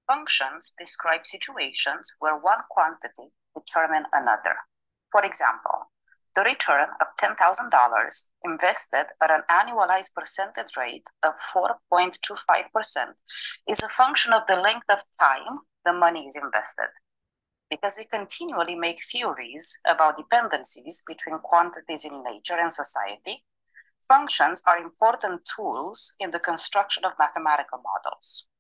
Functions describe situations where one quantity determines another. For example, the return of $10,000 invested at an annualized percentage rate of 4.25% is a function of the length of time the money is invested. Because we continually make theories about dependencies between quantities in nature and society, functions are important tools in the construction of mathematical models.